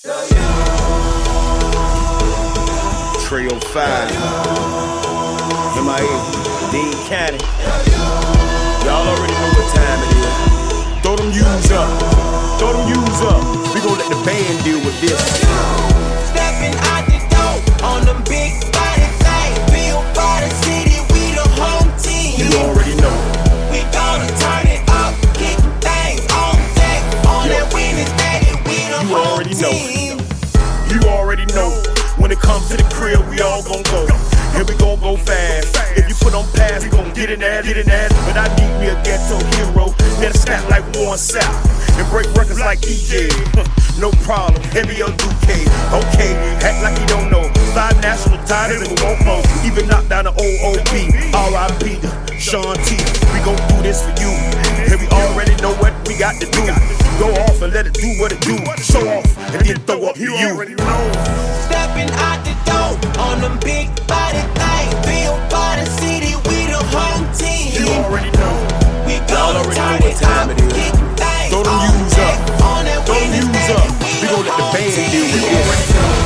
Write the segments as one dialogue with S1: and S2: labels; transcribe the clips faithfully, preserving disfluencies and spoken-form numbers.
S1: Trio five, M I A, Dean County. Y'all already know what time it is. Throw them U's up, throw them U's up. We gon' let the band deal with this.
S2: Stepping out the door on them big body things. Built by the city, we the home team.
S1: You already know.
S2: We gonna turn it up, kick things on deck. On that winning steady, we the
S1: You
S2: home
S1: already know.
S2: team.
S1: You already know. When it comes to the crib, we all gon' go. And we gon' go fast. If you put on pass, we gon' get in that, get in that. But I need me a ghetto hero that'll snap like Warren South and break records like E J. No problem, heavy or Duque. Okay, act like you don't know. Five national titles and we won't more. Even knock down the O O B. R I P Sean T. We gon' do this for you. And we already know what we got to do. Go off and let it do what it do. Show off and then throw up to you.
S2: Stepping out the door on them big body things. Built by the city, we the home team.
S1: You already know.
S2: We
S1: Y'all
S2: gonna
S1: already
S2: turn
S1: know what
S2: it
S1: time
S2: up,
S1: it is.
S2: kick things
S1: Throw them
S2: on
S1: U's
S2: deck.
S1: up.
S2: On that
S1: Throw them
S2: winning
S1: U's
S2: steady,
S1: up.
S2: we
S1: We gon' let the
S2: home
S1: band
S2: team.
S1: deal with this.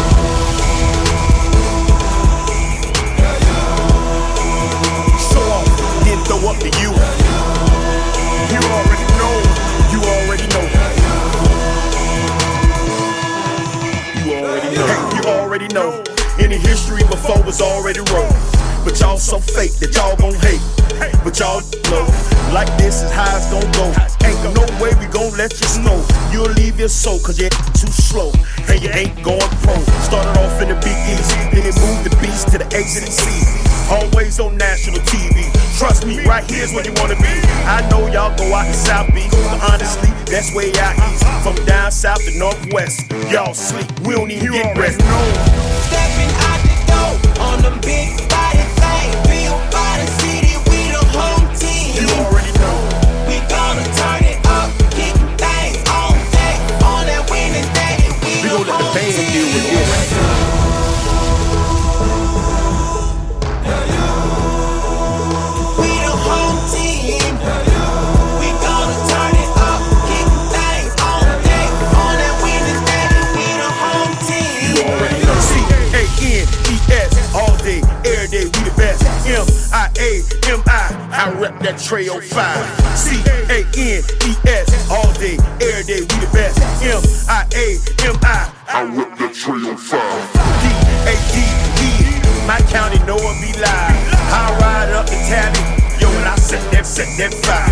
S1: Show off, then throw up to you. You already know. You already know. You already know. Hey, you already know. Any history before was already wrote. But y'all so fake that y'all gon' hate. But y'all know, like this is how it's gon' go. Ain't no way we gon' let you snow. You'll leave your soul cause you're too slow. And you ain't going pro. Started off in the Big East, then it moved the beast to the A C C. Always on national T V. Trust me, right here's where you wanna be. I know y'all go out to South Beach, but honestly, that's way out east. From down south to northwest, y'all sleep, we don't even get rest.
S2: Stepping out the door on them big body things. Built by the city, we the home team.
S1: You already know.
S2: We gonna turn it up, kick things on deck. On that winning steady, we,
S1: We
S2: the
S1: gon' let the
S2: home
S1: band
S2: team.
S1: deal with this.
S2: We the home team. We gonna turn it up, kick things on deck. On that winning steady, we the home team.
S1: You already know. C A N E S, all day, every day, we the best. M I A M I, I rep that Trio five. C A N E S, all day, every day, we the best. M I A M I, I rep that Trio five. D A D E, my county know it be live. I ride up the tally, yo, and I set that, set that fire.